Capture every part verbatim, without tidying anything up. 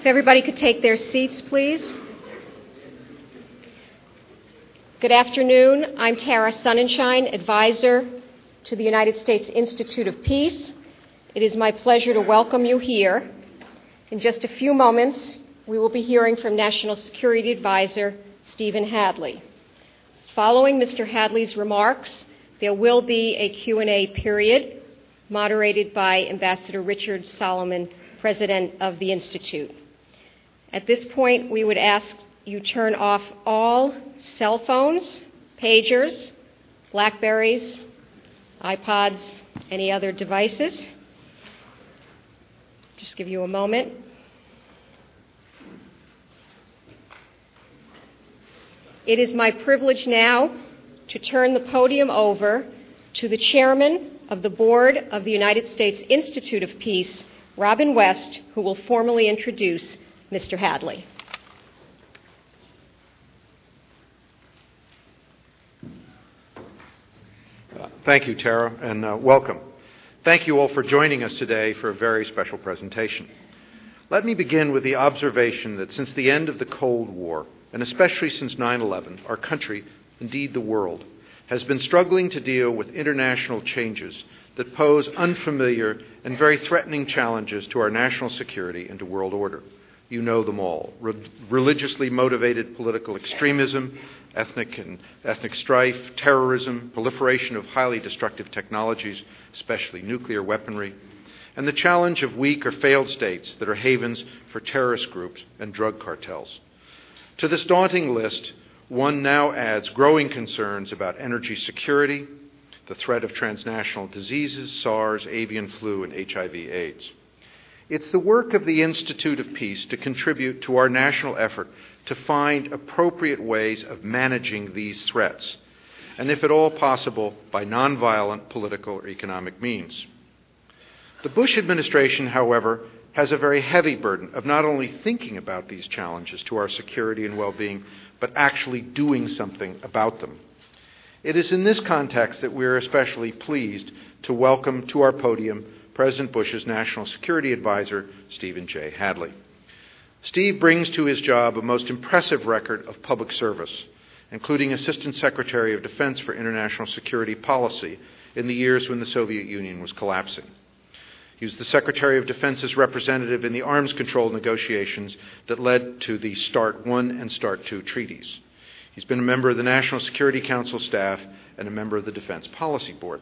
everybody could take their seats, please. Good afternoon. I'm Tara Sonnenschein, advisor to the United States Institute of Peace. It is my pleasure to welcome you here. In just a few moments, we will be hearing from National Security Advisor Stephen Hadley. Following Mister Hadley's remarks, there will be a Q and A period moderated by Ambassador Richard Solomon, President of the Institute. At this point, we would ask you turn off all cell phones, pagers, Blackberries, iPods, any other devices. Just give you a moment. It is my privilege now to turn the podium over to the chairman of the board of the United States Institute of Peace, Robin West, who will formally introduce Mister Hadley. Thank you, Tara, and uh, welcome. Thank you all for joining us today for a very special presentation. Let me begin with the observation that since the end of the Cold War, and especially since nine eleven, our country, indeed the world, has been struggling to deal with international changes that pose unfamiliar and very threatening challenges to our national security and to world order. You know them all. Re- religiously motivated political extremism, ethnic and ethnic strife, terrorism, proliferation of highly destructive technologies, especially nuclear weaponry, and the challenge of weak or failed states that are havens for terrorist groups and drug cartels. To this daunting list, one now adds growing concerns about energy security, the threat of transnational diseases, SARS, avian flu, and H I V AIDS. It's the work of the Institute of Peace to contribute to our national effort to find appropriate ways of managing these threats, and if at all possible, by nonviolent political or economic means. The Bush administration, however, has a very heavy burden of not only thinking about these challenges to our security and well-being, but actually doing something about them. It is in this context that we are especially pleased to welcome to our podium President Bush's National Security Advisor, Stephen J. Hadley. Steve brings to his job a most impressive record of public service, including Assistant Secretary of Defense for International Security Policy in the years when the Soviet Union was collapsing. He was the Secretary of Defense's representative in the arms control negotiations that led to the START one and START two treaties. He's been a member of the National Security Council staff and a member of the Defense Policy Board.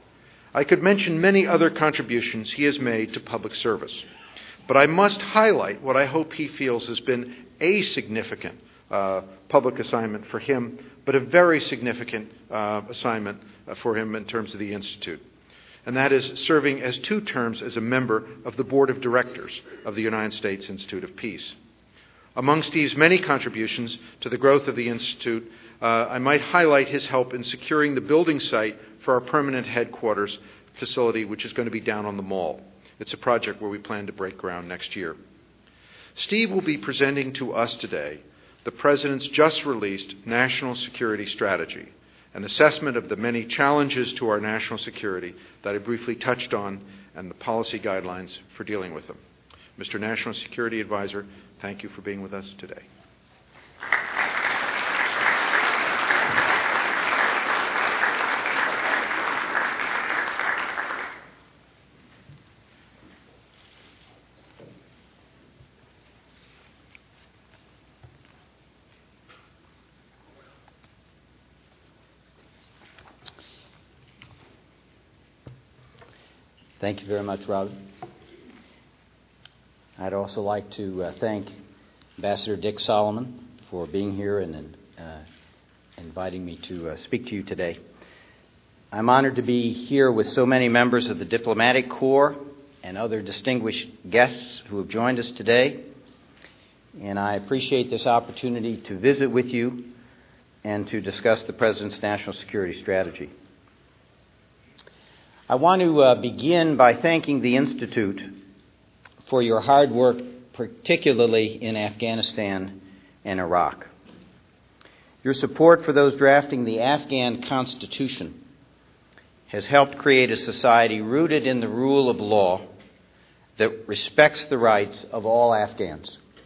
I could mention many other contributions he has made to public service, but I must highlight what I hope he feels has been a significant uh, public assignment for him, but a very significant uh, assignment for him in terms of the Institute, and that is serving as two terms as a member of the Board of Directors of the United States Institute of Peace. Among Steve's many contributions to the growth of the Institute, uh, I might highlight his help in securing the building site for our permanent headquarters facility, which is going to be down on the Mall. It's a project where we plan to break ground next year. Steve will be presenting to us today the President's just released National Security Strategy, an assessment of the many challenges to our national security that I briefly touched on and the policy guidelines for dealing with them. Mister National Security Advisor, thank you for being with us today. Thank you very much, Robin. I'd also like to uh, thank Ambassador Dick Solomon for being here and uh, inviting me to uh, speak to you today. I'm honored to be here with so many members of the Diplomatic Corps and other distinguished guests who have joined us today, and I appreciate this opportunity to visit with you and to discuss the President's national security strategy. I want to uh, begin by thanking the Institute for your hard work, particularly in Afghanistan and Iraq. Your support for those drafting the Afghan Constitution has helped create a society rooted in the rule of law that respects the rights of all Afghans.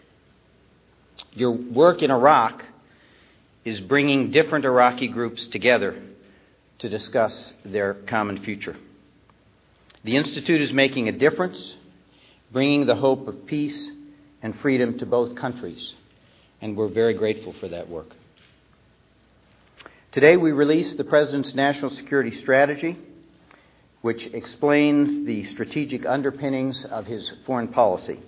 Your work in Iraq is bringing different Iraqi groups together to discuss their common future. The Institute is making a difference, bringing the hope of peace and freedom to both countries, and we're very grateful for that work. Today we release the President's National Security Strategy, which explains the strategic underpinnings of his foreign policy.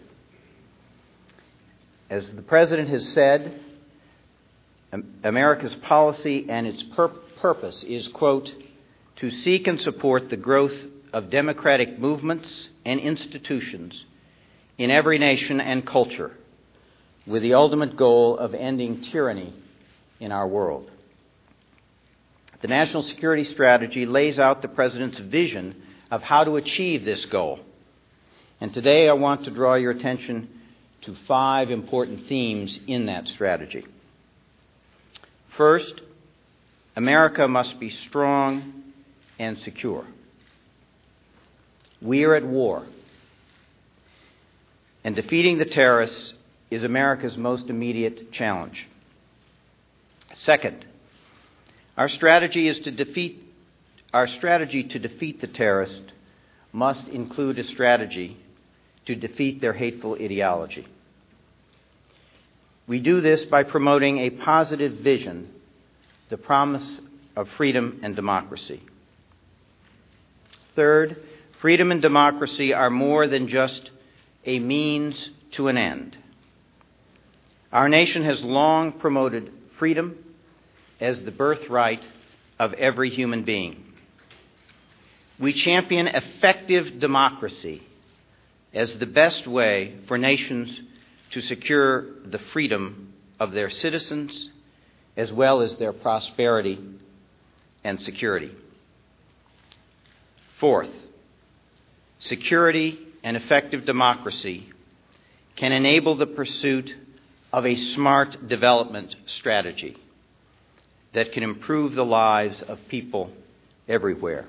As the President has said, America's policy and its pur- purpose is, quote, to seek and support the growth of democratic movements and institutions in every nation and culture, with the ultimate goal of ending tyranny in our world. The National Security Strategy lays out the President's vision of how to achieve this goal. And today I want to draw your attention to five important themes in that strategy. First, America must be strong and secure. We are at war, and defeating the terrorists is America's most immediate challenge. Second, our strategy is to defeat our strategy to defeat the terrorists must include a strategy to defeat their hateful ideology. We do this by promoting a positive vision, the promise of freedom and democracy. Third, freedom and democracy are more than just a means to an end. Our nation has long promoted freedom as the birthright of every human being. We champion effective democracy as the best way for nations to secure the freedom of their citizens as well as their prosperity and security. Fourth, security and effective democracy can enable the pursuit of a smart development strategy that can improve the lives of people everywhere.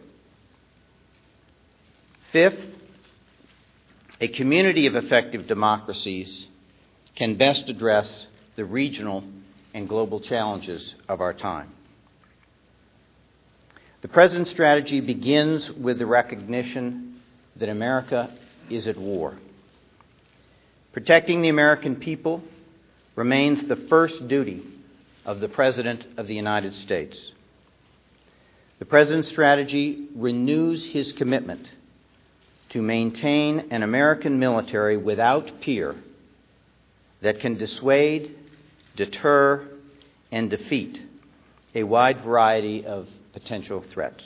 Fifth, a community of effective democracies can best address the regional and global challenges of our time. The President's strategy begins with the recognition that America is at war. Protecting the American people remains the first duty of the President of the United States. The President's strategy renews his commitment to maintain an American military without peer that can dissuade, deter, and defeat a wide variety of potential threats.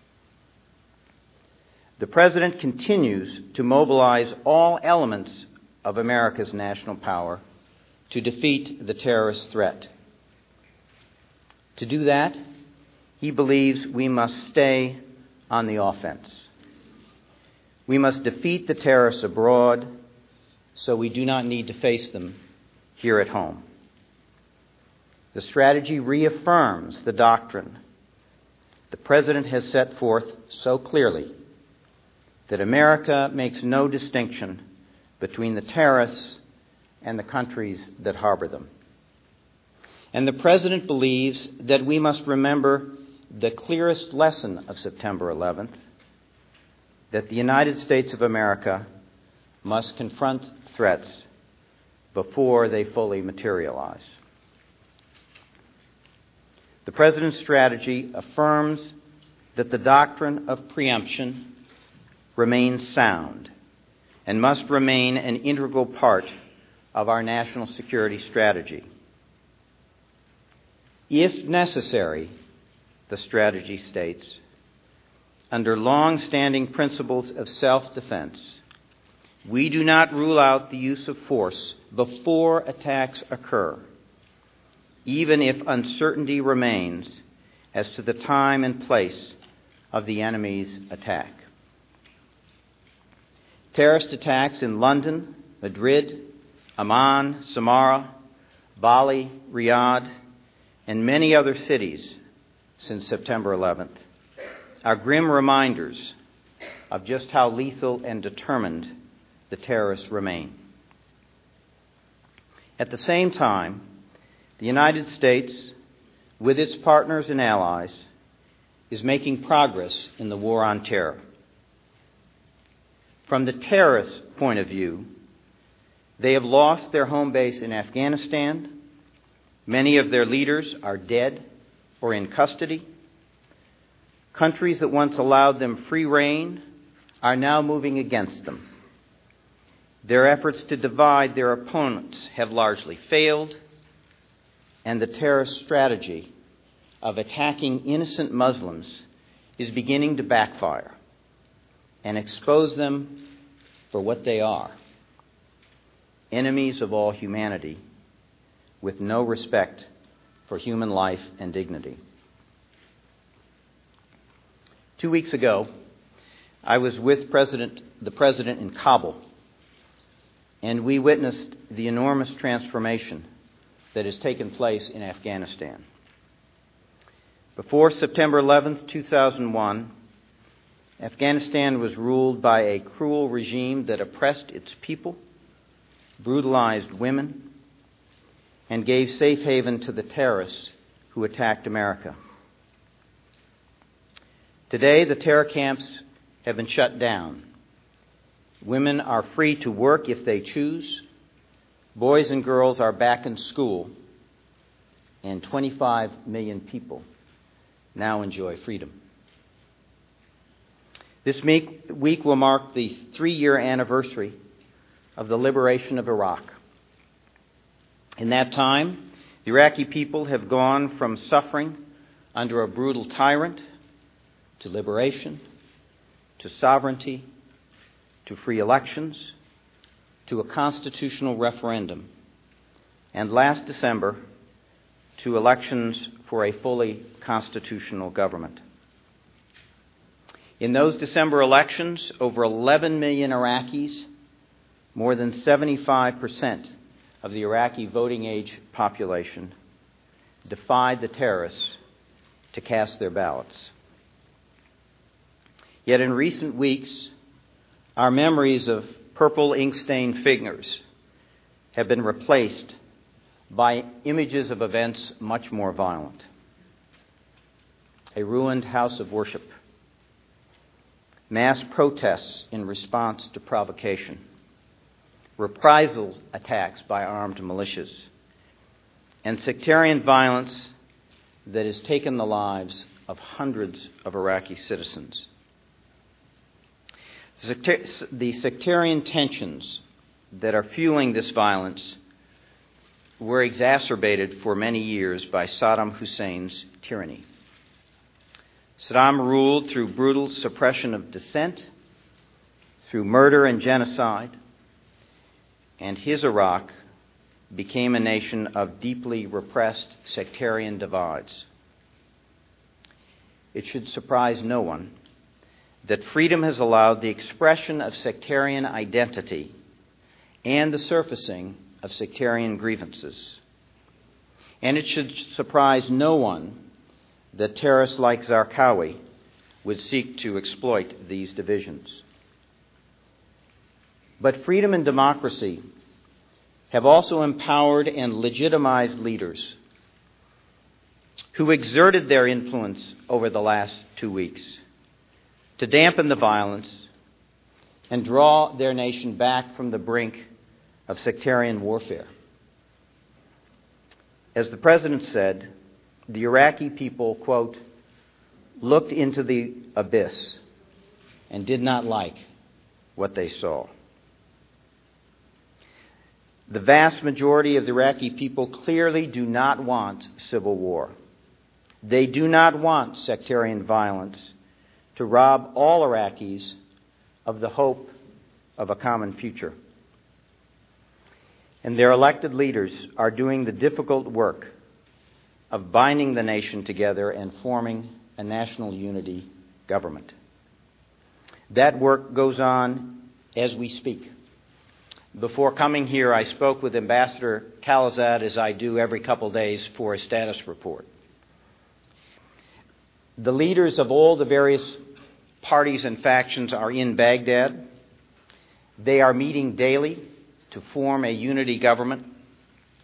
The President continues to mobilize all elements of America's national power to defeat the terrorist threat. To do that, he believes we must stay on the offense. We must defeat the terrorists abroad so we do not need to face them here at home. The strategy reaffirms the doctrine the President has set forth so clearly that America makes no distinction between the terrorists and the countries that harbor them. And the President believes that we must remember the clearest lesson of September eleventh, that the United States of America must confront threats before they fully materialize. The President's strategy affirms that the doctrine of preemption remains sound and must remain an integral part of our national security strategy. If necessary, the strategy states, under long-standing principles of self-defense, we do not rule out the use of force before attacks occur, even if uncertainty remains as to the time and place of the enemy's attack. Terrorist attacks in London, Madrid, Amman, Samarra, Bali, Riyadh, and many other cities since September eleventh are grim reminders of just how lethal and determined the terrorists remain. At the same time, the United States, with its partners and allies, is making progress in the war on terror. From the terrorists' point of view, they have lost their home base in Afghanistan. Many of their leaders are dead or in custody. Countries that once allowed them free rein are now moving against them. Their efforts to divide their opponents have largely failed, and the terrorist strategy of attacking innocent Muslims is beginning to backfire and expose them for what they are: enemies of all humanity with no respect for human life and dignity. Two weeks ago, I was with President, the President in Kabul, and we witnessed the enormous transformation that has taken place in Afghanistan. Before September eleventh, two thousand one, Afghanistan was ruled by a cruel regime that oppressed its people, brutalized women, and gave safe haven to the terrorists who attacked America. Today, the terror camps have been shut down. Women are free to work if they choose. Boys and girls are back in school. And twenty-five million people now enjoy freedom. This week will mark the three-year anniversary of the liberation of Iraq. In that time, the Iraqi people have gone from suffering under a brutal tyrant to liberation, to sovereignty, to free elections, to a constitutional referendum, and last December, to elections for a fully constitutional government. In those December elections, over eleven million Iraqis, more than seventy-five percent of the Iraqi voting age population, defied the terrorists to cast their ballots. Yet in recent weeks, our memories of purple ink-stained fingers have been replaced by images of events much more violent. A ruined house of worship, mass protests in response to provocation, reprisal attacks by armed militias, and sectarian violence that has taken the lives of hundreds of Iraqi citizens. The sectarian tensions that are fueling this violence were exacerbated for many years by Saddam Hussein's tyranny. Saddam ruled through brutal suppression of dissent, through murder and genocide, and his Iraq became a nation of deeply repressed sectarian divides. It should surprise no one that freedom has allowed the expression of sectarian identity and the surfacing of sectarian grievances. And it should surprise no one that terrorists like Zarqawi would seek to exploit these divisions. But freedom and democracy have also empowered and legitimized leaders who exerted their influence over the last two weeks to dampen the violence and draw their nation back from the brink of sectarian warfare. As the President said, the Iraqi people, quote, looked into the abyss and did not like what they saw. The vast majority of the Iraqi people clearly do not want civil war. They do not want sectarian violence to rob all Iraqis of the hope of a common future. And their elected leaders are doing the difficult work of binding the nation together and forming a national unity government. That work goes on as we speak. Before coming here, I spoke with Ambassador Khalilzad, as I do every couple days, for a status report. The leaders of all the various parties and factions are in Baghdad. They are meeting daily to form a unity government.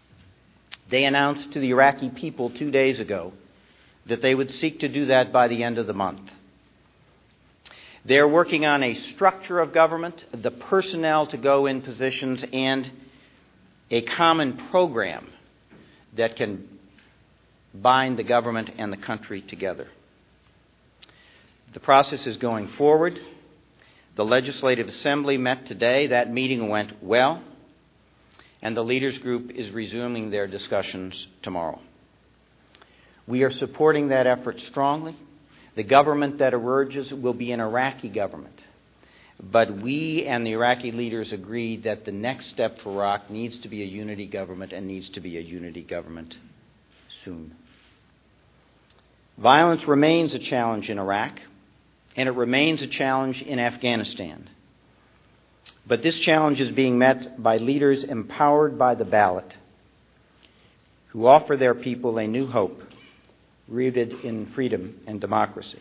They announced to the Iraqi people two days ago that they would seek to do that by the end of the month. They're working on a structure of government, the personnel to go in positions, and a common program that can bind the government and the country together. The process is going forward. The Legislative Assembly met today. That meeting went well, and the Leaders Group is resuming their discussions tomorrow. We are supporting that effort strongly. The government that emerges will be an Iraqi government. But we and the Iraqi leaders agreed that the next step for Iraq needs to be a unity government and needs to be a unity government soon. Violence remains a challenge in Iraq, and it remains a challenge in Afghanistan. But this challenge is being met by leaders empowered by the ballot who offer their people a new hope rooted in freedom and democracy.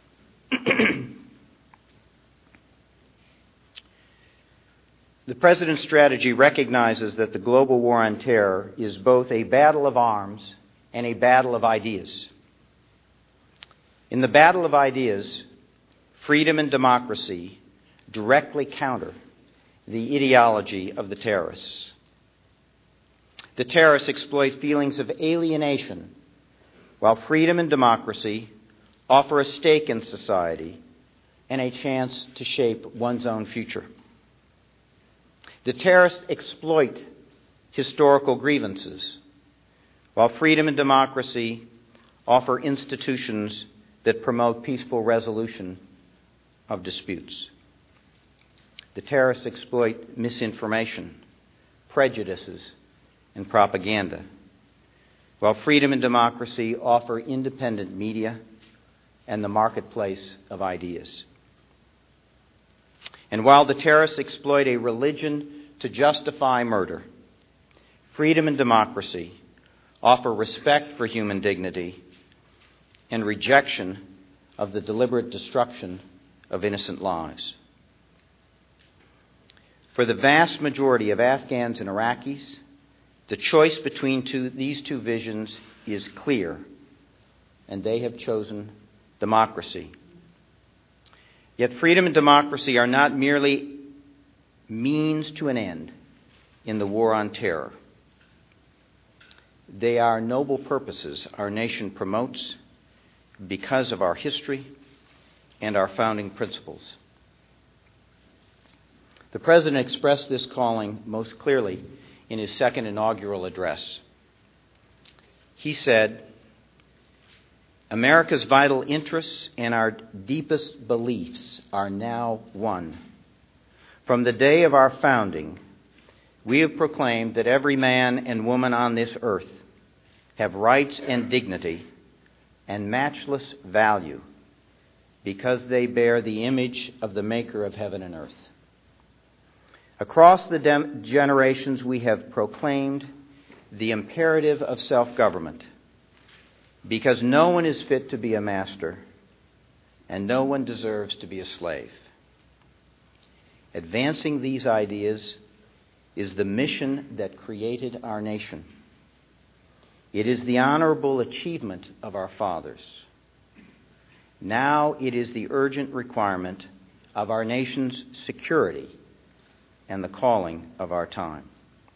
The President's strategy recognizes that the global war on terror is both a battle of arms and a battle of ideas. In the battle of ideas, freedom and democracy directly counter the ideology of the terrorists. The terrorists exploit feelings of alienation, while freedom and democracy offer a stake in society and a chance to shape one's own future. The terrorists exploit historical grievances, while freedom and democracy offer institutions that promote peaceful resolution of disputes. The terrorists exploit misinformation, prejudices, and propaganda, while freedom and democracy offer independent media and the marketplace of ideas. And while the terrorists exploit a religion to justify murder, freedom and democracy offer respect for human dignity and rejection of the deliberate destruction of innocent lives. For the vast majority of Afghans and Iraqis, the choice between two, these two visions is clear, and they have chosen democracy. Yet freedom and democracy are not merely means to an end in the war on terror. They are noble purposes our nation promotes because of our history and our founding principles. The President expressed this calling most clearly in his second inaugural address. He said, "America's vital interests and our deepest beliefs are now one. From the day of our founding, we have proclaimed that every man and woman on this earth have rights and dignity and matchless value because they bear the image of the Maker of heaven and earth. Across the dem- generations, we have proclaimed the imperative of self-government because no one is fit to be a master and no one deserves to be a slave. Advancing these ideas is the mission that created our nation. It is the honorable achievement of our fathers. Now it is the urgent requirement of our nation's security and the calling of our time."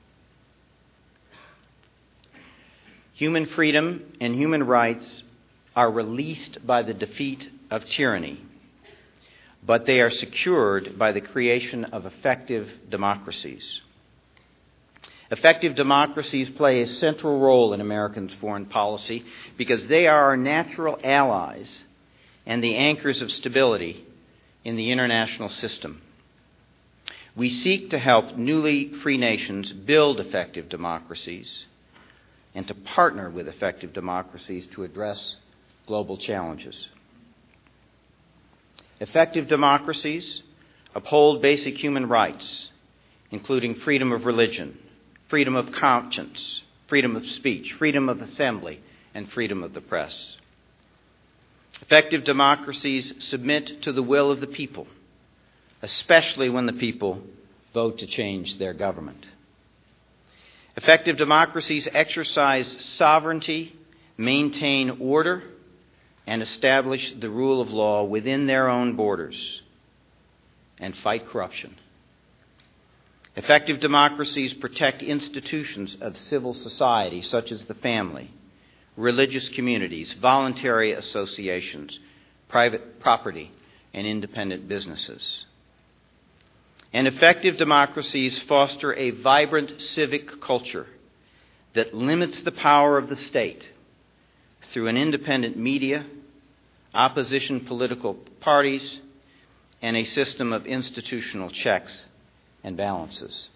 Human freedom and human rights are released by the defeat of tyranny, but they are secured by the creation of effective democracies. Effective democracies play a central role in Americans' foreign policy because they are our natural allies and the anchors of stability in the international system. We seek to help newly free nations build effective democracies and to partner with effective democracies to address global challenges. Effective democracies uphold basic human rights, including freedom of religion, freedom of conscience, freedom of speech, freedom of assembly, and freedom of the press. Effective democracies submit to the will of the people, especially when the people vote to change their government. Effective democracies exercise sovereignty, maintain order, and establish the rule of law within their own borders, and fight corruption. Effective democracies protect institutions of civil society, such as the family, religious communities, voluntary associations, private property, and independent businesses. And effective democracies foster a vibrant civic culture that limits the power of the state through an independent media, opposition political parties, and a system of institutional checks and balances.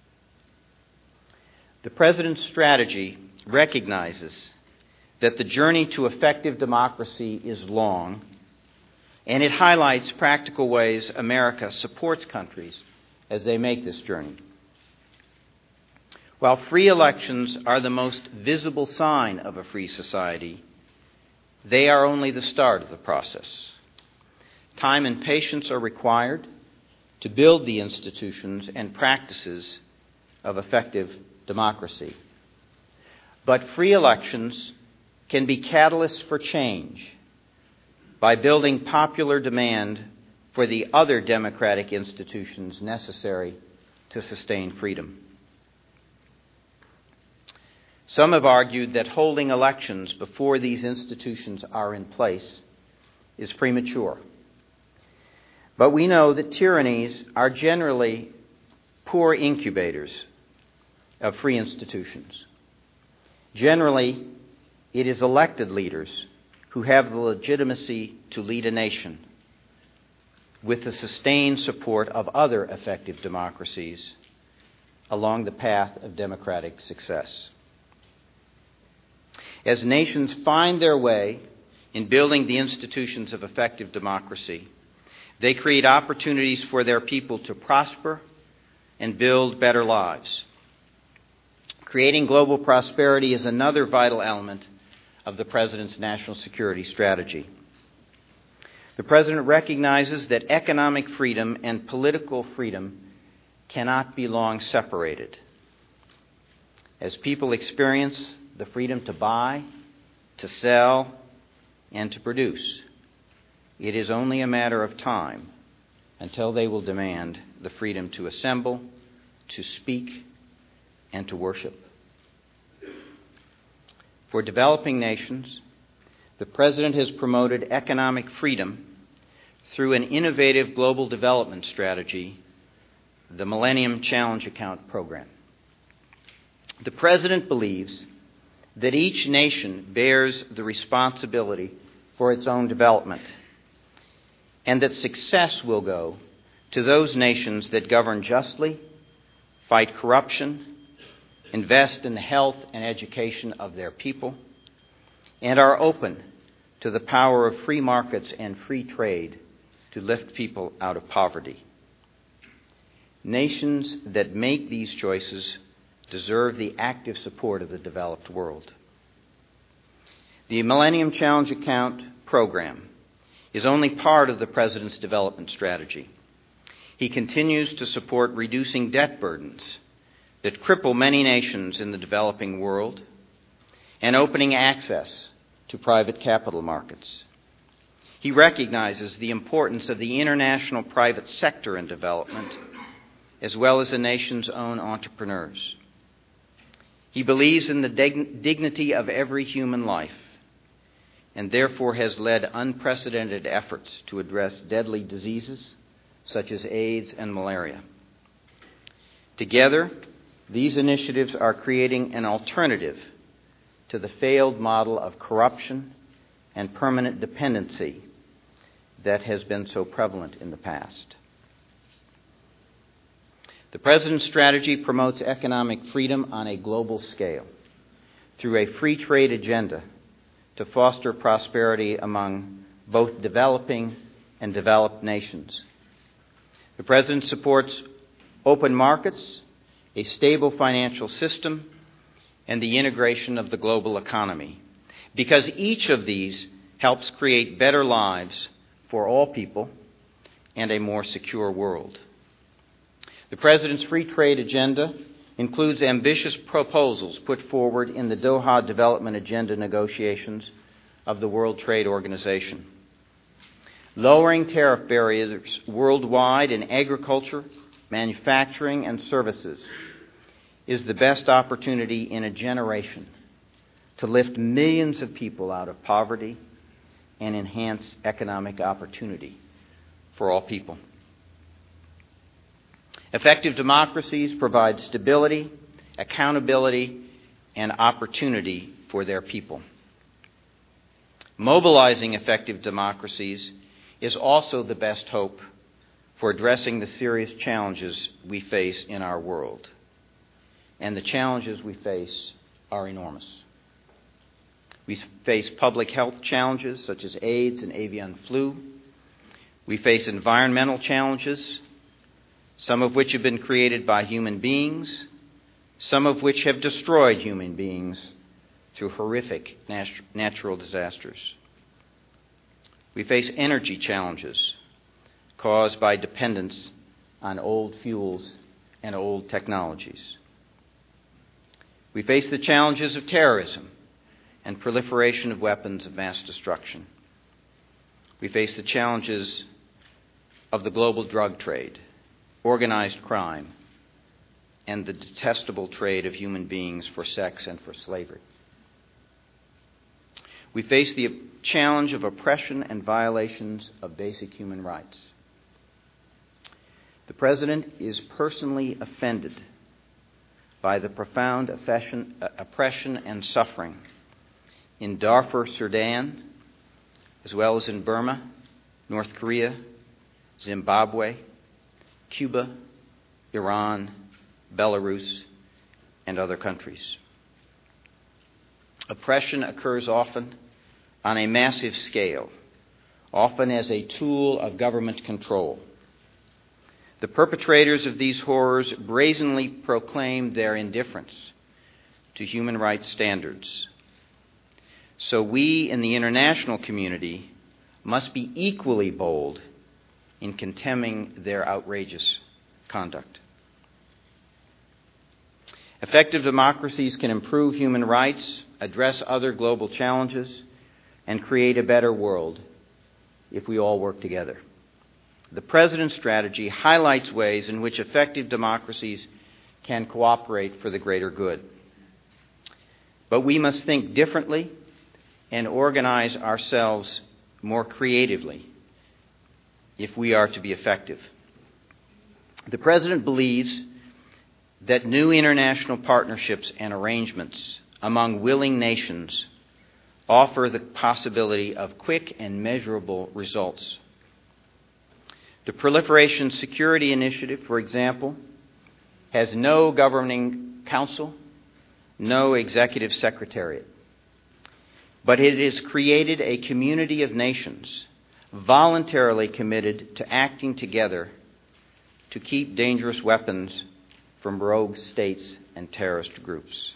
The President's strategy recognizes that the journey to effective democracy is long, and it highlights practical ways America supports countries as they make this journey. While free elections are the most visible sign of a free society, they are only the start of the process. Time and patience are required to build the institutions and practices of effective democracy. But free elections can be catalysts for change by building popular demand for the other democratic institutions necessary to sustain freedom. Some have argued that holding elections before these institutions are in place is premature. But we know that tyrannies are generally poor incubators of free institutions. Generally, it is elected leaders who have the legitimacy to lead a nation with the sustained support of other effective democracies along the path of democratic success. As nations find their way in building the institutions of effective democracy, they create opportunities for their people to prosper and build better lives. Creating global prosperity is another vital element of the President's national security strategy. The President recognizes that economic freedom and political freedom cannot be long separated. As people experience the freedom to buy, to sell, and to produce, it is only a matter of time until they will demand the freedom to assemble, to speak, and to worship. For developing nations, the President has promoted economic freedom through an innovative global development strategy, the Millennium Challenge Account Program. The President believes that each nation bears the responsibility for its own development, and that success will go to those nations that govern justly, fight corruption, invest in the health and education of their people, and are open to the power of free markets and free trade to lift people out of poverty. Nations that make these choices deserve the active support of the developed world. The Millennium Challenge Account Program is only part of the President's development strategy. He continues to support reducing debt burdens that cripple many nations in the developing world and opening access to private capital markets. He recognizes the importance of the international private sector in development, as well as the nation's own entrepreneurs. He believes in the dig- dignity of every human life, and therefore has led unprecedented efforts to address deadly diseases such as AIDS and malaria. Together, these initiatives are creating an alternative to the failed model of corruption and permanent dependency that has been so prevalent in the past. The President's strategy promotes economic freedom on a global scale through a free trade agenda to foster prosperity among both developing and developed nations. The President supports open markets, a stable financial system, and the integration of the global economy, because each of these helps create better lives for all people and a more secure world. The President's free trade agenda includes ambitious proposals put forward in the Doha Development Agenda negotiations of the World Trade Organization. Lowering tariff barriers worldwide in agriculture, manufacturing, and services is the best opportunity in a generation to lift millions of people out of poverty and enhance economic opportunity for all people. Effective democracies provide stability, accountability, and opportunity for their people. Mobilizing effective democracies is also the best hope for addressing the serious challenges we face in our world. And the challenges we face are enormous. We face public health challenges such as AIDS and avian flu. We face environmental challenges, some of which have been created by human beings, some of which have destroyed human beings through horrific nat- natural disasters. We face energy challenges caused by dependence on old fuels and old technologies. We face the challenges of terrorism and proliferation of weapons of mass destruction. We face the challenges of the global drug trade, organized crime, and the detestable trade of human beings for sex and for slavery. We face the challenge of oppression and violations of basic human rights. The President is personally offended by the profound oppression, uh, oppression and suffering in Darfur, Sudan, as well as in Burma, North Korea, Zimbabwe, Cuba, Iran, Belarus, and other countries. Oppression occurs often on a massive scale, often as a tool of government control. The perpetrators of these horrors brazenly proclaim their indifference to human rights standards. So we in the international community must be equally bold in condemning their outrageous conduct. Effective democracies can improve human rights, address other global challenges, and create a better world if we all work together. The President's strategy highlights ways in which effective democracies can cooperate for the greater good. But we must think differently and organize ourselves more creatively if we are to be effective. The President believes that new international partnerships and arrangements among willing nations offer the possibility of quick and measurable results. The Proliferation Security Initiative, for example, has no governing council, no executive secretariat. But it has created a community of nations voluntarily committed to acting together to keep dangerous weapons from rogue states and terrorist groups.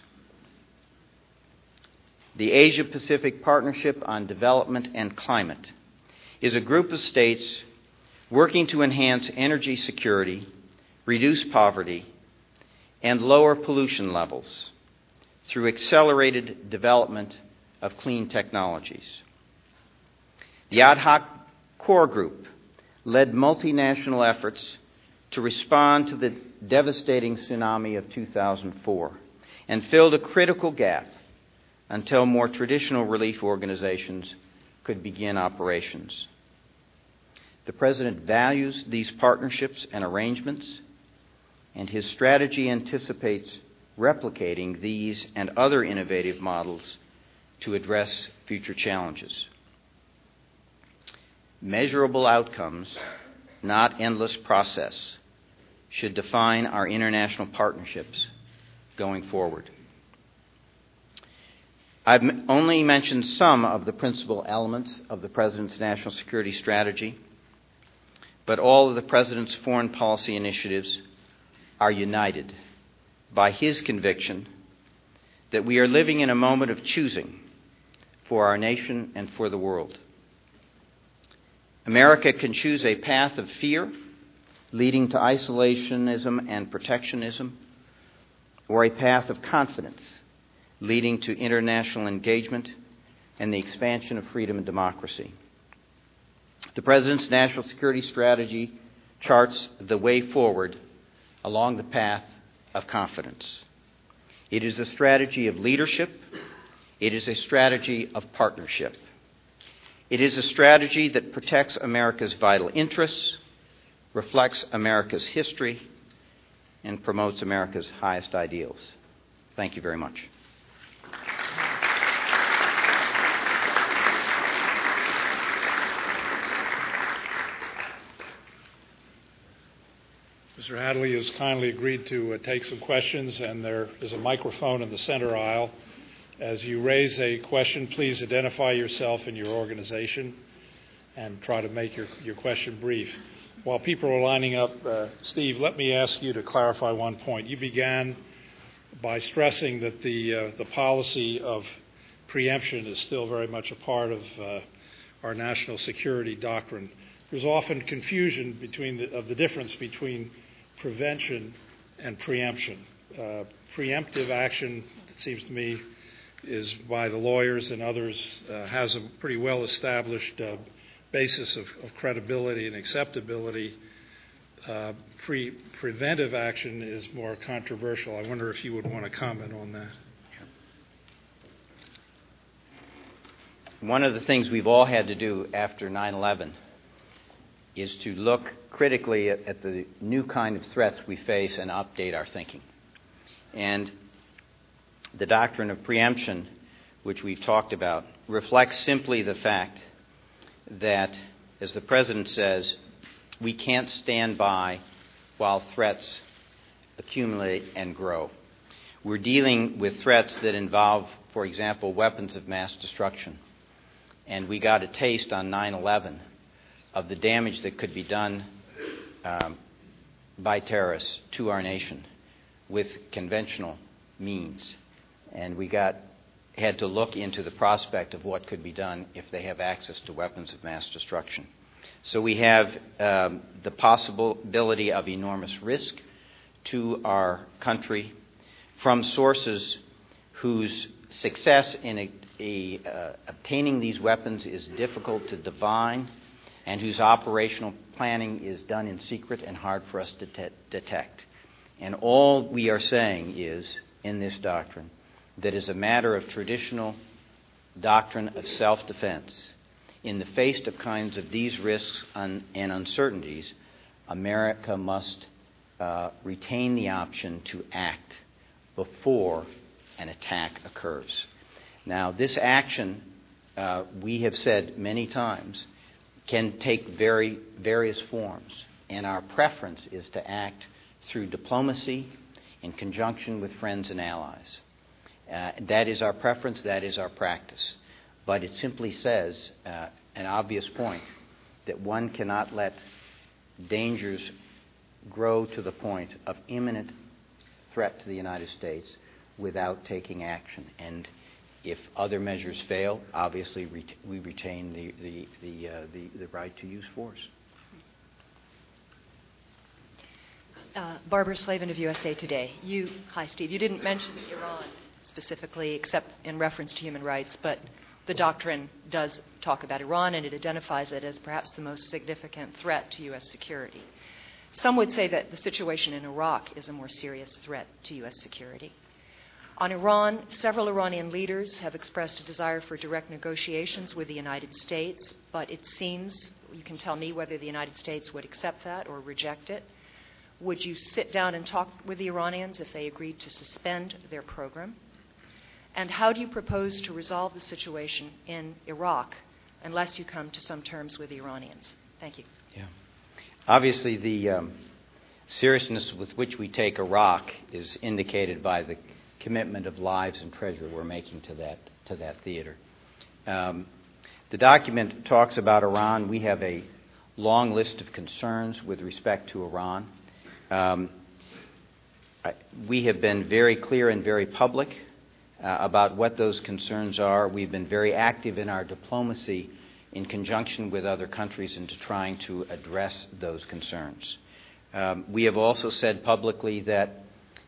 The Asia-Pacific Partnership on Development and Climate is a group of states working to enhance energy security, reduce poverty, and lower pollution levels through accelerated development of clean technologies. The Ad Hoc Core Group led multinational efforts to respond to the devastating tsunami of two thousand four and filled a critical gap until more traditional relief organizations could begin operations. The President values these partnerships and arrangements, and his strategy anticipates replicating these and other innovative models to address future challenges. Measurable outcomes, not endless process, should define our international partnerships going forward. I've only mentioned some of the principal elements of the President's national security strategy, but all of the President's foreign policy initiatives are united by his conviction that we are living in a moment of choosing for our nation and for the world. America can choose a path of fear, leading to isolationism and protectionism, or a path of confidence leading to international engagement and the expansion of freedom and democracy. The President's national security strategy charts the way forward along the path of confidence. It is a strategy of leadership. It is a strategy of partnership. It is a strategy that protects America's vital interests, reflects America's history, and promotes America's highest ideals. Thank you very much. Mister Hadley has kindly agreed to uh, take some questions, and there is a microphone in the center aisle. As you raise a question, please identify yourself and your organization and try to make your, your question brief. While people are lining up, uh, Steve, let me ask you to clarify one point. You began by stressing that the, uh, the policy of preemption is still very much a part of uh, our national security doctrine. There's often confusion between the, of the difference between prevention and preemption. Uh, preemptive action, it seems to me, is by the lawyers and others, uh, has a pretty well-established uh, basis of, of credibility and acceptability. Uh, pre- preventive action is more controversial. I wonder if you would want to comment on that. One of the things we've all had to do after nine eleven is to look critically at, at the new kind of threats we face and update our thinking. And the doctrine of preemption, which we've talked about, reflects simply the fact that, as the President says, we can't stand by while threats accumulate and grow. We're dealing with threats that involve, for example, weapons of mass destruction. And we got a taste on nine eleven of the damage that could be done um, by terrorists to our nation with conventional means. And we got had to look into the prospect of what could be done if they have access to weapons of mass destruction. So we have um, the possibility of enormous risk to our country from sources whose success in a, a, uh, obtaining these weapons is difficult to divine, and whose operational planning is done in secret and hard for us to te- detect. And all we are saying is, in this doctrine, that as a matter of traditional doctrine of self-defense, in the face of kinds of these risks un- and uncertainties, America must uh, retain the option to act before an attack occurs. Now, this action, uh, we have said many times, can take very various forms, and our preference is to act through diplomacy in conjunction with friends and allies. Uh, that is our preference, that is our practice. But it simply says uh, an obvious point that one cannot let dangers grow to the point of imminent threat to the United States without taking action. And if other measures fail, obviously ret- we retain the the the, uh, the the right to use force. Uh, Barbara Slavin of U S A Today. You, hi Steve. You didn't mention Iran specifically, except in reference to human rights, but the doctrine does talk about Iran, and it identifies it as perhaps the most significant threat to U S security. Some would say that the situation in Iraq is a more serious threat to U S security. On Iran, several Iranian leaders have expressed a desire for direct negotiations with the United States, but it seems, you can tell me whether the United States would accept that or reject it. Would you sit down and talk with the Iranians if they agreed to suspend their program? And how do you propose to resolve the situation in Iraq unless you come to some terms with the Iranians? Thank you. Yeah. Obviously, the um, seriousness with which we take Iraq is indicated by the commitment of lives and treasure we're making to that to that theater. Um, the document talks about Iran. We have a long list of concerns with respect to Iran. Um, I, we have been very clear and very public uh, about what those concerns are. We've been very active in our diplomacy in conjunction with other countries into trying to address those concerns. Um, we have also said publicly that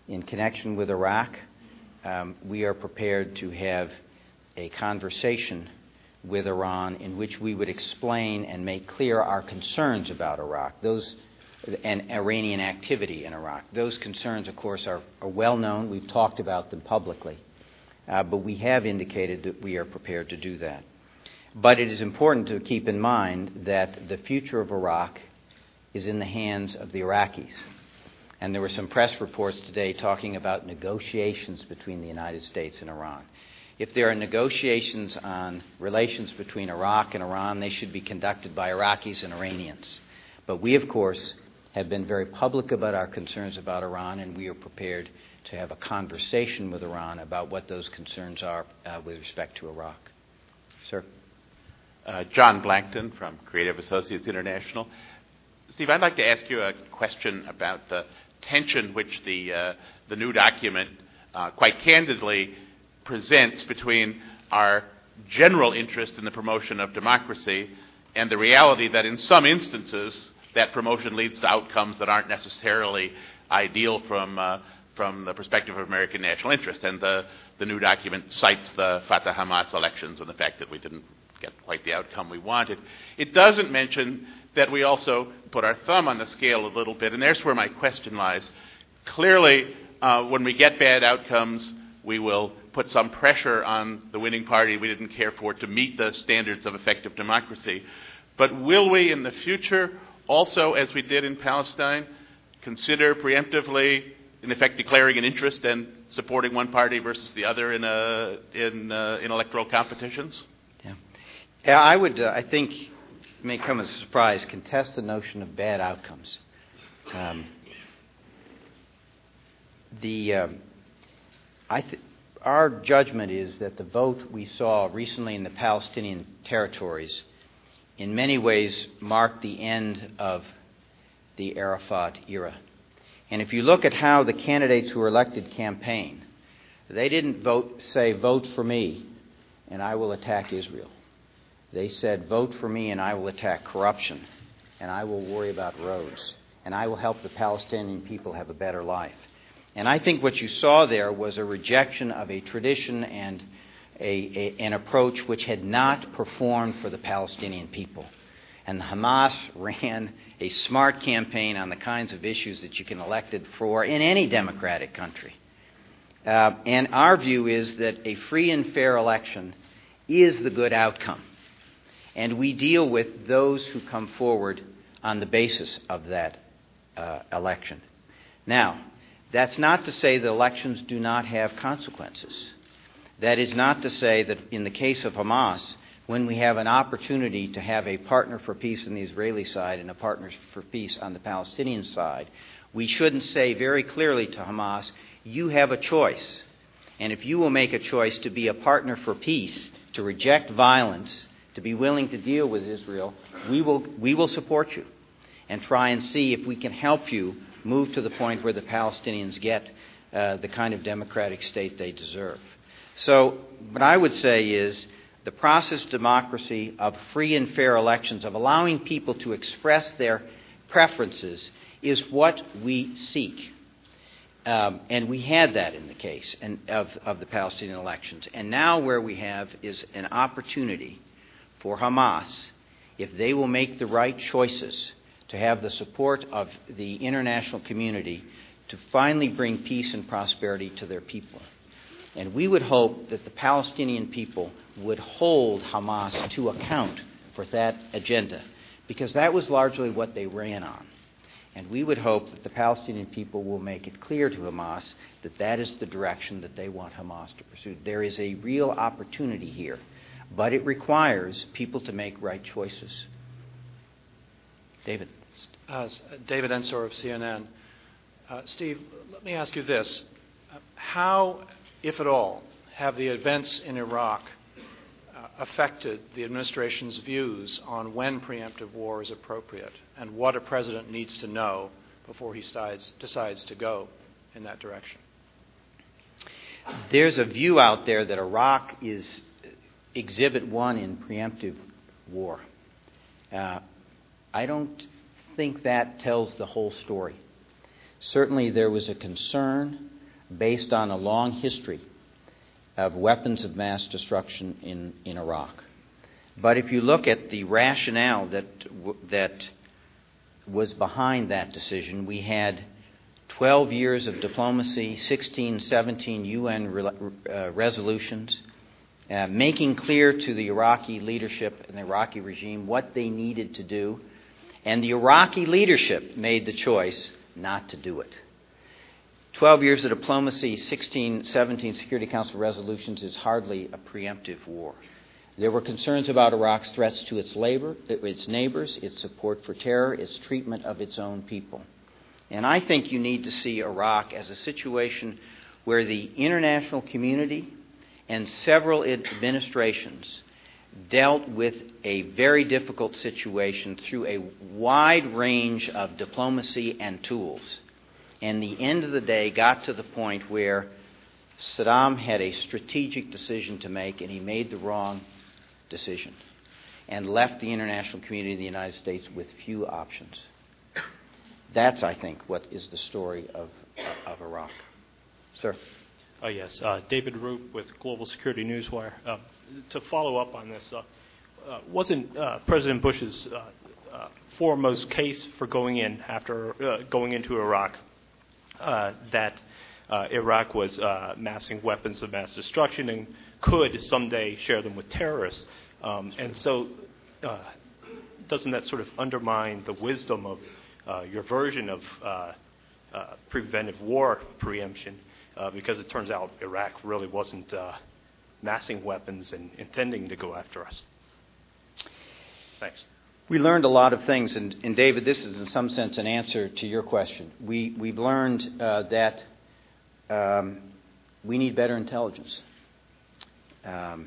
in connection with Iraq, um, we are prepared to have a conversation with Iran in which we would explain and make clear our concerns about Iraq, those and Iranian activity in Iraq. Those concerns, of course, are, are well known. We've talked about them publicly, uh, but we have indicated that we are prepared to do that. But it is important to keep in mind that the future of Iraq is in the hands of the Iraqis. And there were some press reports today talking about negotiations between the United States and Iran. If there are negotiations on relations between Iraq and Iran, they should be conducted by Iraqis and Iranians. But we, of course, have been very public about our concerns about Iran, and we are prepared to have a conversation with Iran about what those concerns are uh, with respect to Iraq. Sir? Uh, John Blankton from Creative Associates International. Steve, I'd like to ask you a question about the tension which the, uh, the new document uh, quite candidly presents between our general interest in the promotion of democracy and the reality that in some instances that promotion leads to outcomes that aren't necessarily ideal from uh, from the perspective of American national interest. And the, the new document cites the Fatah-Hamas elections and the fact that we didn't get quite the outcome we wanted. It doesn't mention that we also put our thumb on the scale a little bit, and there's where my question lies. Clearly, uh, when we get bad outcomes, we will put some pressure on the winning party we didn't care for to meet the standards of effective democracy. But will we in the future also, as we did in Palestine, consider preemptively, in effect, declaring an interest and supporting one party versus the other in a, in, uh, in electoral competitions? Yeah, yeah I would, uh, I think, it may come as a surprise, contest the notion of bad outcomes. Um, the, um, I th- our judgment is that the vote we saw recently in the Palestinian territories in many ways marked the end of the Arafat era. And if you look at how the candidates who were elected campaigned, they didn't vote, say, vote for me and I will attack Israel. They said, vote for me and I will attack corruption and I will worry about roads and I will help the Palestinian people have a better life. And I think what you saw there was a rejection of a tradition and A, a, an approach which had not performed for the Palestinian people. And the Hamas ran a smart campaign on the kinds of issues that you can elect it for in any democratic country. Uh, and our view is that a free and fair election is the good outcome. And we deal with those who come forward on the basis of that uh, election. Now, that's not to say that elections do not have consequences. That is not to say that in the case of Hamas, when we have an opportunity to have a partner for peace on the Israeli side and a partner for peace on the Palestinian side, we shouldn't say very clearly to Hamas, you have a choice. And if you will make a choice to be a partner for peace, to reject violence, to be willing to deal with Israel, we will, we will support you and try and see if we can help you move to the point where the Palestinians get uh, the kind of democratic state they deserve. So what I would say is the process of democracy, of free and fair elections, of allowing people to express their preferences is what we seek. Um, and we had that in the case and of, of the Palestinian elections. And now where we have is an opportunity for Hamas, if they will make the right choices, to have the support of the international community to finally bring peace and prosperity to their people. And we would hope that the Palestinian people would hold Hamas to account for that agenda, because that was largely what they ran on. And we would hope that the Palestinian people will make it clear to Hamas that that is the direction that they want Hamas to pursue. There is a real opportunity here, but it requires people to make right choices. David. Uh, David Ensor of C N N. Uh, Steve, let me ask you this. Uh, how, if at all, have the events in Iraq uh, affected the administration's views on when preemptive war is appropriate and what a president needs to know before he decides, decides to go in that direction? There's a view out there that Iraq is exhibit one in preemptive war. Uh, I don't think that tells the whole story. Certainly there was a concern based on a long history of weapons of mass destruction in, in Iraq. But if you look at the rationale that that was behind that decision, we had twelve years of diplomacy, sixteen, seventeen U N re, uh, resolutions, uh, making clear to the Iraqi leadership and the Iraqi regime what they needed to do, and the Iraqi leadership made the choice not to do it. twelve years of diplomacy, sixteen, seventeen Security Council resolutions is hardly a preemptive war. There were concerns about Iraq's threats to its, labor, its neighbors, its support for terror, its treatment of its own people. And I think you need to see Iraq as a situation where the international community and several administrations dealt with a very difficult situation through a wide range of diplomacy and tools. And the end of the day got to the point where Saddam had a strategic decision to make, and he made the wrong decision and left the international community of the United States with few options. That's, I think, what is the story of, of Iraq. Sir? Uh, yes, uh, David Roop with Global Security Newswire. Uh, to follow up on this, uh, uh, wasn't uh, President Bush's uh, uh, foremost case for going in after uh, going into Iraq uh, that uh, Iraq was uh, massing weapons of mass destruction and could someday share them with terrorists? Um, and so, uh, doesn't that sort of undermine the wisdom of uh, your version of uh, uh, preventive war preemption? Uh, because it turns out Iraq really wasn't uh, massing weapons and intending to go after us. Thanks. We learned a lot of things, and, and David, this is in some sense an answer to your question. We, we've learned uh, that um, we need better intelligence. Um,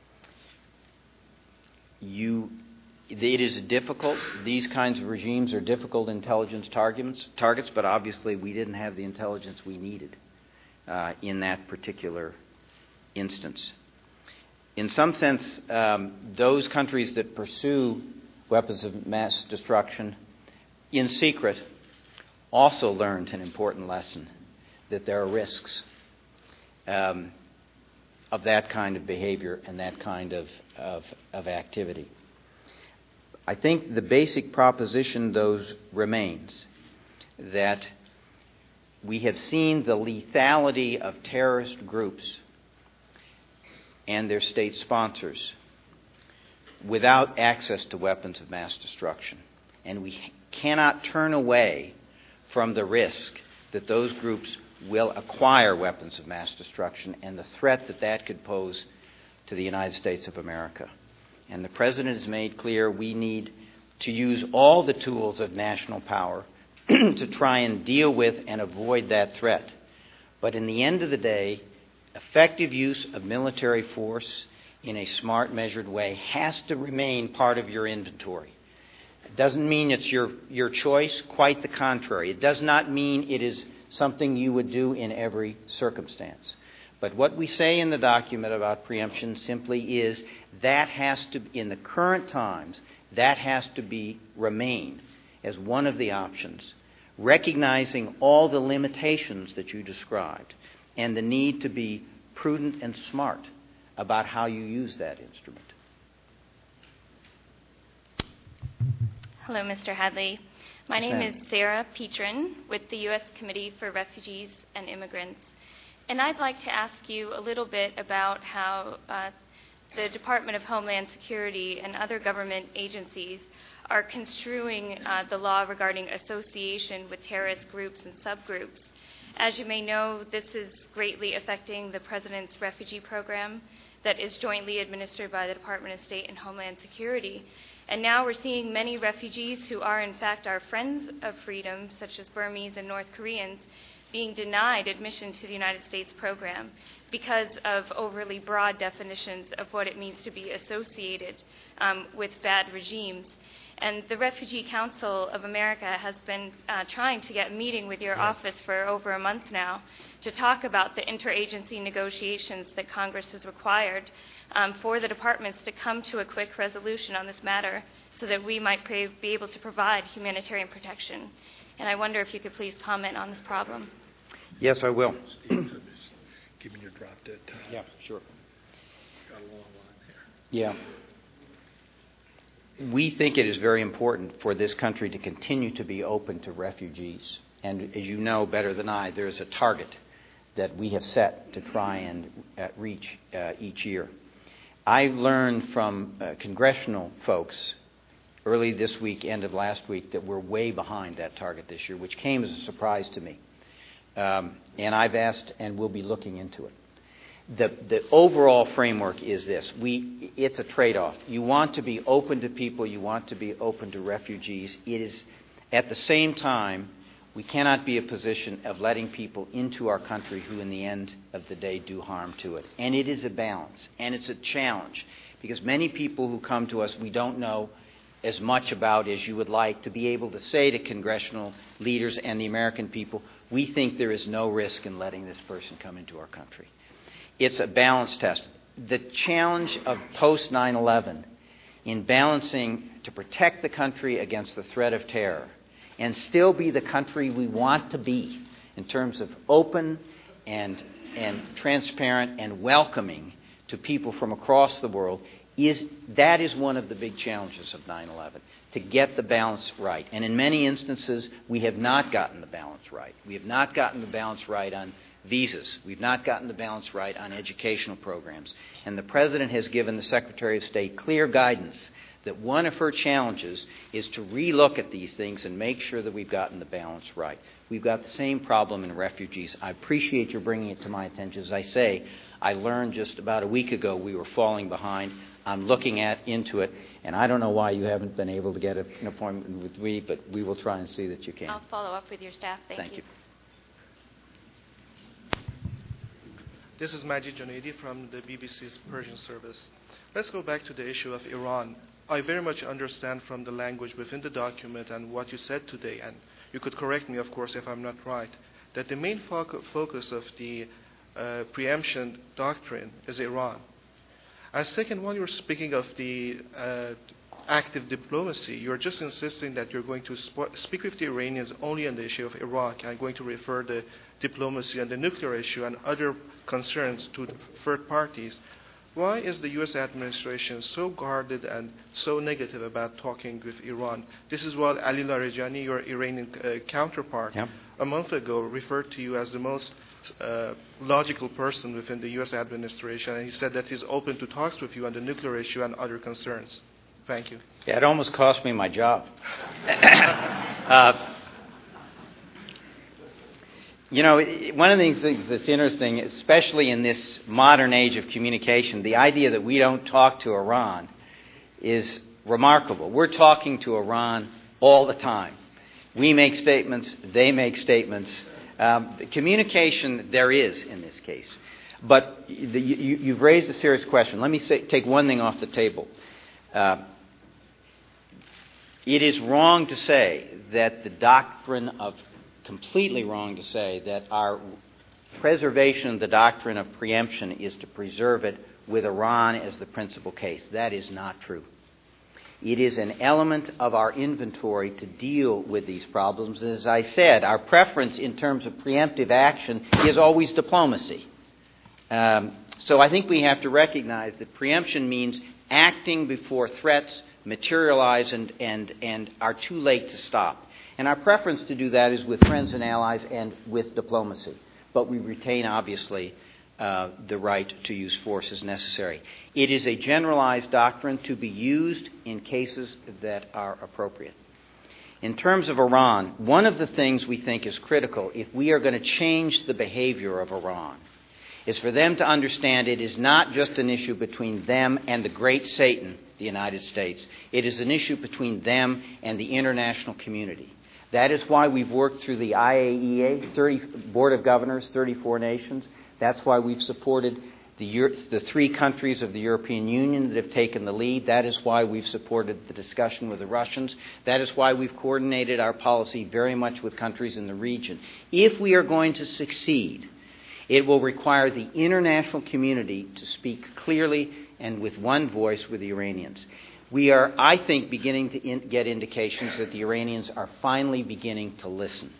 you, it is difficult. These kinds of regimes are difficult intelligence targets, targets, but obviously we didn't have the intelligence we needed uh, in that particular instance. In some sense, um, those countries that pursue weapons of mass destruction in secret also learned an important lesson, that there are risks um, of that kind of behavior and that kind of, of, of activity. I think the basic proposition, though, remains that we have seen the lethality of terrorist groups and their state sponsors without access to weapons of mass destruction. And we cannot turn away from the risk that those groups will acquire weapons of mass destruction and the threat that that could pose to the United States of America. And the President has made clear we need to use all the tools of national power to try and deal with and avoid that threat. But in the end of the day, effective use of military force in a smart, measured way has to remain part of your inventory. It doesn't mean it's your, your choice, quite the contrary. It does not mean it is something you would do in every circumstance. But what we say in the document about preemption simply is that has to, in the current times, that has to be remain as one of the options, recognizing all the limitations that you described and the need to be prudent and smart about how you use that instrument. Hello, Mister Hadley. My Yes, name ma'am. is Sarah Petrin with the U S Committee for Refugees and Immigrants. And I'd like to ask you a little bit about how uh, the Department of Homeland Security and other government agencies are construing uh, the law regarding association with terrorist groups and subgroups. As you may know, this is greatly affecting the President's refugee program that is jointly administered by the Department of State and Homeland Security. And now we're seeing many refugees who are in fact our friends of freedom, such as Burmese and North Koreans, being denied admission to the United States program because of overly broad definitions of what it means to be associated um, with bad regimes. And the Refugee Council of America has been uh, trying to get a meeting with your office for over a month now to talk about the interagency negotiations that Congress has required um, for the departments to come to a quick resolution on this matter so that we might pre- be able to provide humanitarian protection. And I wonder if you could please comment on this problem. Yes, I will. Steve, give me your drop dead time. Yeah, sure. Got a long line here. Yeah. We think it is very important for this country to continue to be open to refugees. And as you know better than I, there is a target that we have set to try and uh, reach uh, each year. I learned from uh, congressional folks early this week, end of last week, that we're way behind that target this year, which came as a surprise to me. Um, and I've asked and we'll be looking into it. The, the overall framework is this. We, it's a trade-off. You want to be open to people. You want to be open to refugees. It is, at the same time, we cannot be in a position of letting people into our country who, in the end of the day, do harm to it. And it is a balance, and it's a challenge, because many people who come to us we don't know as much about as you would like to be able to say to congressional leaders and the American people, we think there is no risk in letting this person come into our country. It's a balance test. The challenge of post nine eleven in balancing to protect the country against the threat of terror and still be the country we want to be in terms of open and, and transparent and welcoming to people from across the world, is that is one of the big challenges of nine eleven, to get the balance right. And in many instances, we have not gotten the balance right. We have not gotten the balance right on visas. We've not gotten the balance right on educational programs. And the President has given the Secretary of State clear guidance that one of her challenges is to relook at these things and make sure that we've gotten the balance right. We've got the same problem in refugees. I appreciate your bringing it to my attention. As I say, I learned just about a week ago we were falling behind. I'm looking at into it, and I don't know why you haven't been able to get an appointment with me, but we will try and see that you can. I'll follow up with your staff. Thank, Thank you. you. This is Majid Junaidi from the B B C's Persian service. Let's go back to the issue of Iran. I very much understand from the language within the document and what you said today, and you could correct me, of course, if I'm not right, that the main foc- focus of the uh, preemption doctrine is Iran. As second one, you're speaking of the uh, active diplomacy. You're just insisting that you're going to sp- speak with the Iranians only on the issue of Iraq and going to refer the diplomacy on the nuclear issue and other concerns to third parties. Why is the U S administration so guarded and so negative about talking with Iran? This is what Ali Larijani, your Iranian uh, counterpart, yeah. a month ago referred to you as the most uh, logical person within the U S administration, and he said that he's open to talks with you on the nuclear issue and other concerns. Thank you. Yeah, it almost cost me my job. uh, You know, one of the things that's interesting, especially in this modern age of communication, the idea that we don't talk to Iran is remarkable. We're talking to Iran all the time. We make statements, they make statements. Um, communication there is in this case. But the, you, you've raised a serious question. Let me say, take one thing off the table. Uh, it is wrong to say that the doctrine of completely wrong to say that our preservation of the doctrine of preemption is to preserve it with Iran as the principal case. That is not true. It is an element of our inventory to deal with these problems. As I said, our preference in terms of preemptive action is always diplomacy. Um, so I think we have to recognize that preemption means acting before threats materialize and, and, and are too late to stop. And our preference to do that is with friends and allies and with diplomacy. But we retain, obviously, uh, the right to use force as necessary. It is a generalized doctrine to be used in cases that are appropriate. In terms of Iran, one of the things we think is critical if we are going to change the behavior of Iran is for them to understand it is not just an issue between them and the great Satan, the United States. It is an issue between them and the international community. That is why we've worked through the I A E A, thirty, Board of Governors, thirty-four nations. That's why we've supported the, Euro, the three countries of the European Union that have taken the lead. That is why we've supported the discussion with the Russians. That is why we've coordinated our policy very much with countries in the region. If we are going to succeed, it will require the international community to speak clearly and with one voice with the Iranians. We are, I think, beginning to in, get indications that the Iranians are finally beginning to listen.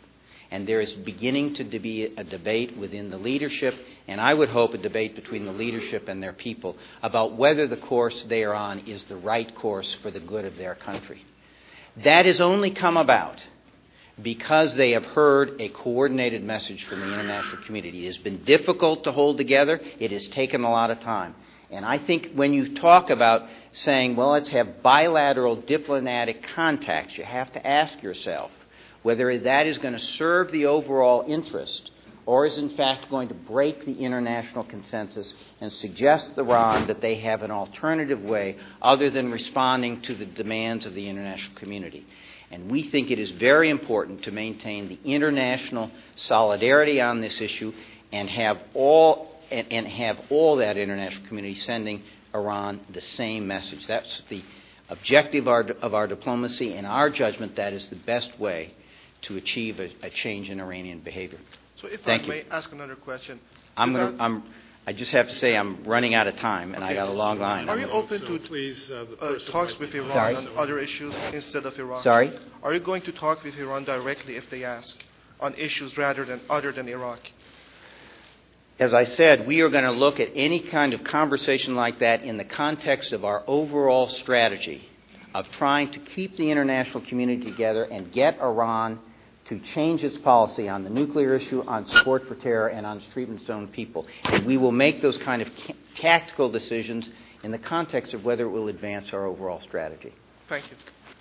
And there is beginning to be a debate within the leadership, and I would hope a debate between the leadership and their people about whether the course they are on is the right course for the good of their country. That has only come about because they have heard a coordinated message from the international community. It has been difficult to hold together. It has taken a lot of time. And I think when you talk about saying, well, let's have bilateral diplomatic contacts, you have to ask yourself whether that is going to serve the overall interest or is in fact going to break the international consensus and suggest to Iran that they have an alternative way other than responding to the demands of the international community. And we think it is very important to maintain the international solidarity on this issue and have all and, and have all that international community sending Iran the same message. That's the objective of our, of our diplomacy. In our judgment, that is the best way to achieve a, a change in Iranian behavior. So if Thank I you. may ask another question. I'm Without- gonna, I'm, I just have to say I'm running out of time, and Okay. I got a long line. Are you open So to please, uh, the uh, person talks might with be- Iran Sorry? on other issues instead of Iraq? Sorry? Are you going to talk with Iran directly if they ask on issues rather than other than Iraq? As I said, we are going to look at any kind of conversation like that in the context of our overall strategy of trying to keep the international community together and get Iran to change its policy on the nuclear issue, on support for terror, and on treatment zone people. And we will make those kind of ca- tactical decisions in the context of whether it will advance our overall strategy. Thank you.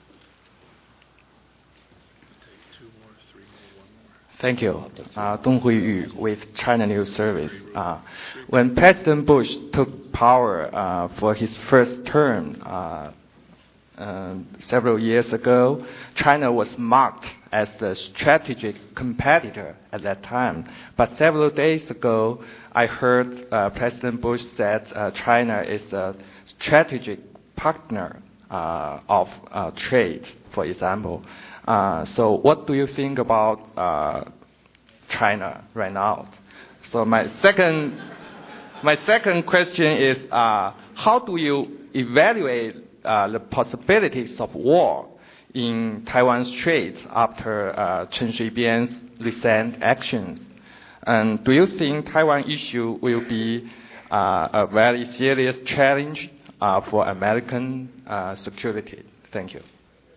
Thank you. Uh, Dong Huiyu with China News Service. Uh, when President Bush took power uh, for his first term uh, uh, several years ago, China was marked as the strategic competitor at that time. But several days ago, I heard uh, President Bush said uh, China is a strategic partner uh, of uh, trade, for example. Uh, so what do you think about uh, China right now? So my second, my second question is, uh, how do you evaluate uh, the possibilities of war in Taiwan Strait after uh, Chen Shui-bian's recent actions? And do you think Taiwan issue will be uh, a very serious challenge uh, for American uh, security? Thank you.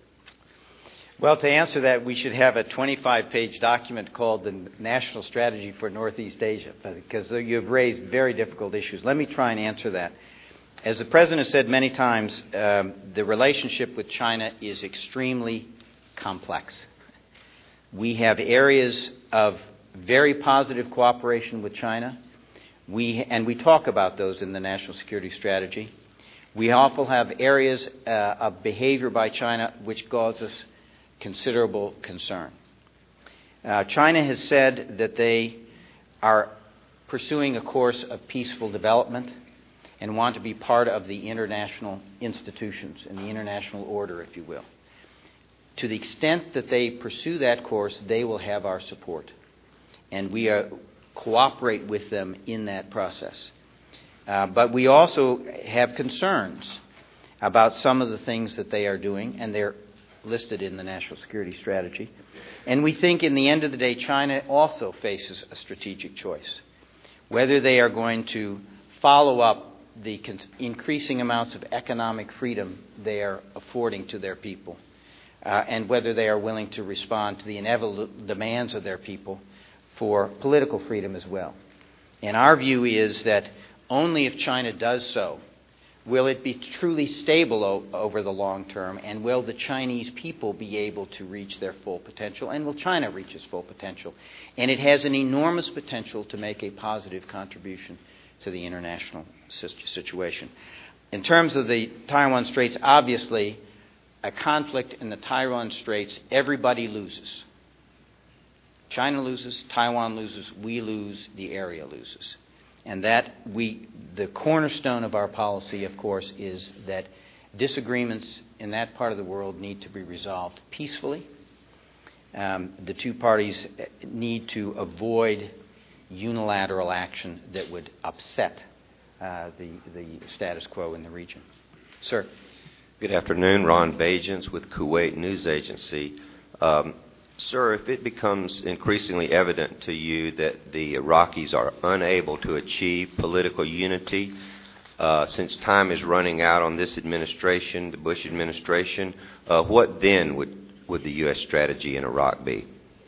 Well, to answer that, we should have a twenty-five page document called the National Strategy for Northeast Asia, because you've raised very difficult issues. Let me try and answer that. As the President has said many times, um, the relationship with China is extremely complex. We have areas of very positive cooperation with China, we, and we talk about those in the National Security Strategy. We also have areas uh, of behavior by China which cause us considerable concern. Uh, China has said that they are pursuing a course of peaceful development and want to be part of the international institutions and the international order, if you will. To the extent that they pursue that course, they will have our support. And we uh, cooperate with them in that process. Uh, but we also have concerns about some of the things that they are doing, and they're listed in the National Security Strategy. And we think in the end of the day, China also faces a strategic choice. Whether they are going to follow up the con- increasing amounts of economic freedom they are affording to their people, uh, and whether they are willing to respond to the inevitable demands of their people for political freedom as well. And our view is that only if China does so will it be truly stable o- over the long term, and will the Chinese people be able to reach their full potential, and will China reach its full potential? And it has an enormous potential to make a positive contribution to the international situation. In terms of the Taiwan Straits, obviously, a conflict in the Taiwan Straits, everybody loses. China loses, Taiwan loses, we lose, the area loses. And that we, the cornerstone of our policy, of course, is that disagreements in that part of the world need to be resolved peacefully. Um, the two parties need to avoid unilateral action that would upset uh, the, the status quo in the region. Sir. Good afternoon. Ron Bajans with Kuwait News Agency. Um, Sir, if it becomes increasingly evident to you that the Iraqis are unable to achieve political unity, uh, since time is running out on this administration, the Bush administration, uh, what then would, would the U S strategy in Iraq be?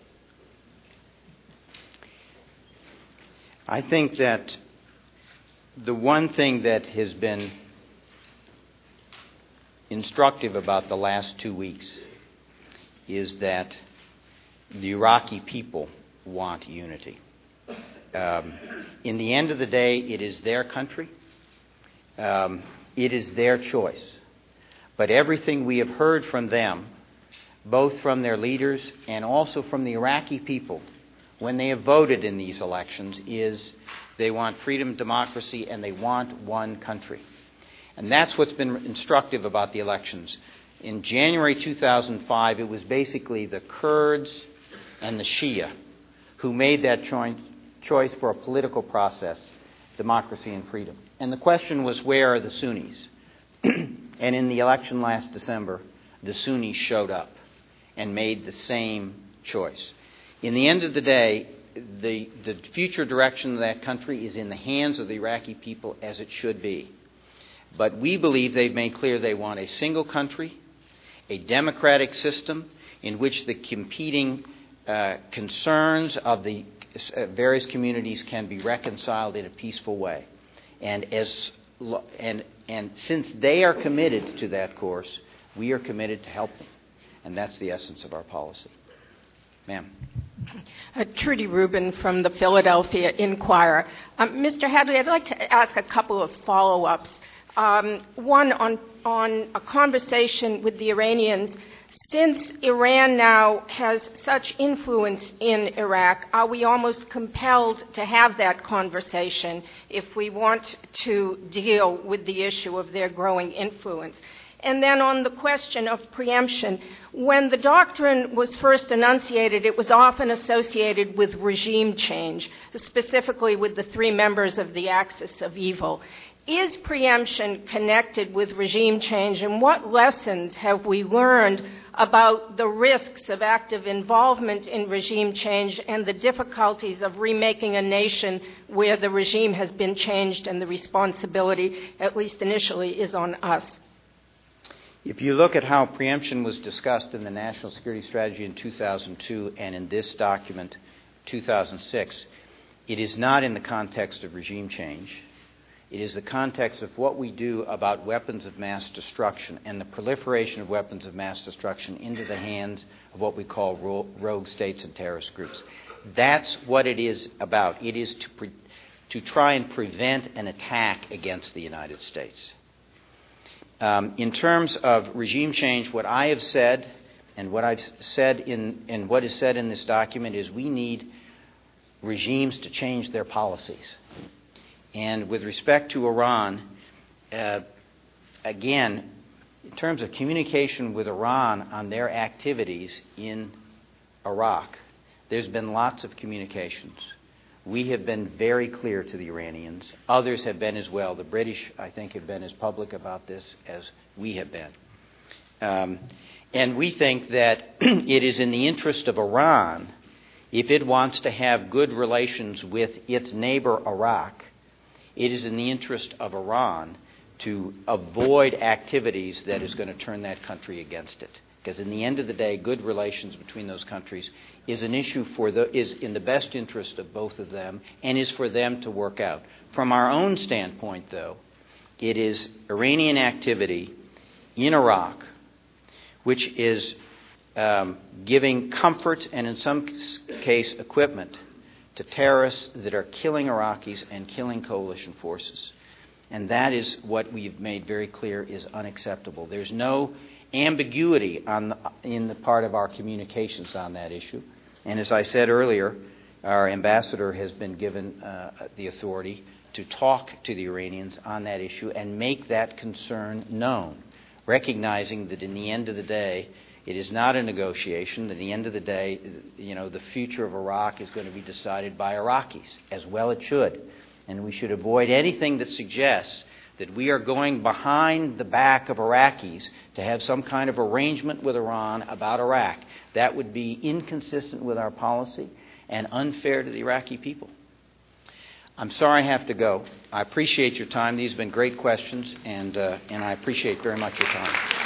I think that the one thing that has been instructive about the last two weeks is that the Iraqi people want unity. Um, in the end of the day, it is their country. Um, it is their choice. But everything we have heard from them, both from their leaders and also from the Iraqi people, when they have voted in these elections, is they want freedom, democracy, and they want one country. And that's what's been instructive about the elections. In January two thousand five, it was basically the Kurds and the Shia who made that cho- choice for a political process, democracy and freedom. And the question was, where are the Sunnis? And in the election last December, the Sunnis showed up and made the same choice. In the end of the day, the, the future direction of that country is in the hands of the Iraqi people, as it should be. But we believe they've made clear they want a single country, a democratic system in which the competing uh, concerns of the uh, various communities can be reconciled in a peaceful way. And, as, and, and since they are committed to that course, we are committed to help them. And that's the essence of our policy. Ma'am. Uh, Trudy Rubin from the Philadelphia Inquirer. Um, Mister Hadley, I'd like to ask a couple of follow-ups. Um, one on, on a conversation with the Iranians. Since Iran now has such influence in Iraq, are we almost compelled to have that conversation if we want to deal with the issue of their growing influence? And then on the question of preemption, when the doctrine was first enunciated, it was often associated with regime change, specifically with the three members of the Axis of Evil. Is preemption connected with regime change, and what lessons have we learned about the risks of active involvement in regime change and the difficulties of remaking a nation where the regime has been changed and the responsibility, at least initially, is on us? If you look at how preemption was discussed in the National Security Strategy in two thousand two and in this document, two thousand six, it is not in the context of regime change. It is the context of what we do about weapons of mass destruction and the proliferation of weapons of mass destruction into the hands of what we call ro- rogue states and terrorist groups. That's what it is about. It is to, pre- to try and prevent an attack against the United States. Um, in terms of regime change, what I have said and what I've said in and what is said in this document is we need regimes to change their policies. And with respect to Iran, uh, again, in terms of communication with Iran on their activities in Iraq, there's been lots of communications. We have been very clear to the Iranians. Others have been as well. The British, I think, have been as public about this as we have been. Um, and we think that it is in the interest of Iran, if it wants to have good relations with its neighbor Iraq, it is in the interest of Iran to avoid activities that is going to turn that country against it. Because in the end of the day, good relations between those countries is an issue for the, is in the best interest of both of them and is for them to work out. From our own standpoint, though, it is Iranian activity in Iraq which is um, giving comfort and in some case equipment to terrorists that are killing Iraqis and killing coalition forces. And that is what we've made very clear is unacceptable. There's no ambiguity on the, in the part of our communications on that issue. And as I said earlier, our ambassador has been given uh, the authority to talk to the Iranians on that issue and make that concern known, recognizing that in the end of the day, it is not a negotiation. At the end of the day, you know, the future of Iraq is going to be decided by Iraqis, as well it should. And we should avoid anything that suggests that we are going behind the back of Iraqis to have some kind of arrangement with Iran about Iraq, that would be inconsistent with our policy and unfair to the Iraqi people. I'm sorry I have to go. I appreciate your time. These have been great questions, and, uh, and I appreciate very much your time.